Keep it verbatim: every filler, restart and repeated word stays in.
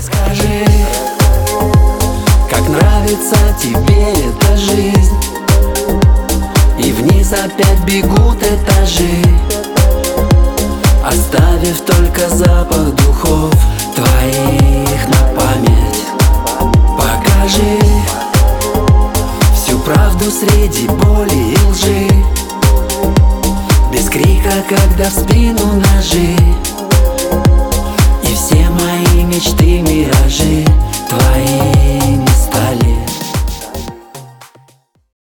Расскажи, как нравится тебе эта жизнь, и вниз опять бегут этажи, оставив только запах духов твоих на память. Покажи всю правду среди боли и лжи, без крика, когда в спину ножи.